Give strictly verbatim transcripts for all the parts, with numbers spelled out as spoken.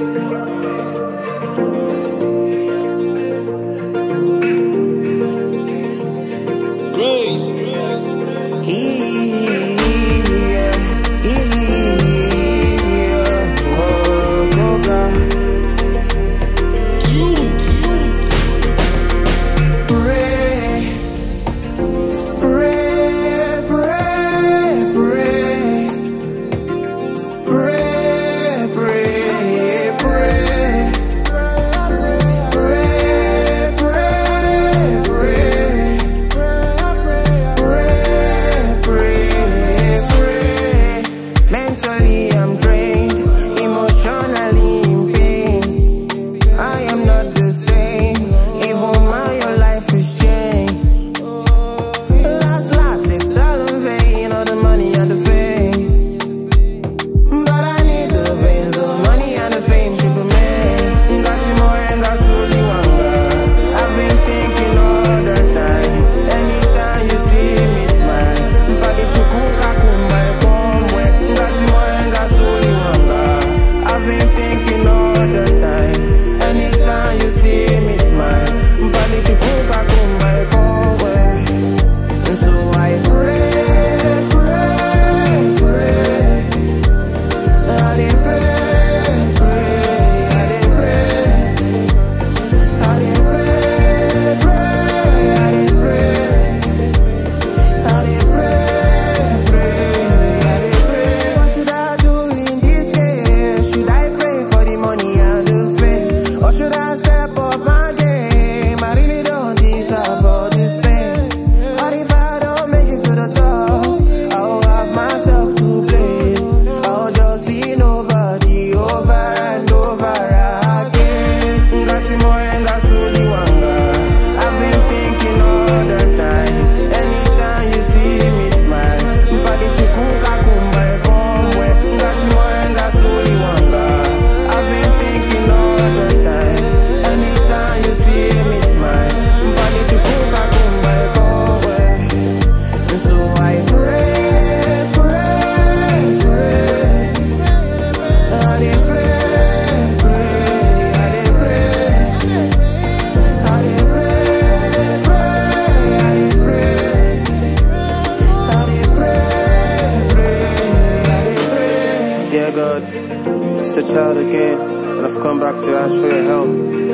It's a child again, and I've come back to ask for your help.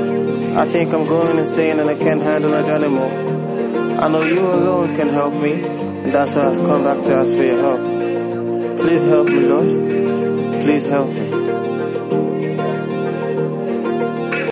I think I'm going insane and I can't handle it anymore. I know you alone can help me, and that's why I've come back to ask for your help. Please help me, Lord. Please help me.